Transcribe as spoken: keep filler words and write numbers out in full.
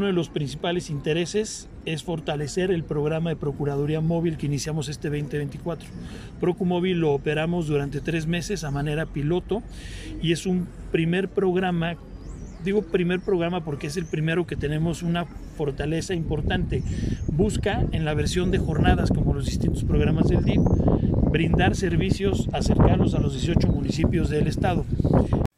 uno de los principales intereses es fortalecer el programa de Procuraduría Móvil que iniciamos este veinte veinticuatro. Procumóvil lo operamos durante tres meses a manera piloto y es un primer programa. Digo primer programa porque es el primero que tenemos una fortaleza importante. Busca, en la versión de jornadas, como los distintos programas del D I F, brindar servicios, acercarlos a los dieciocho municipios del estado.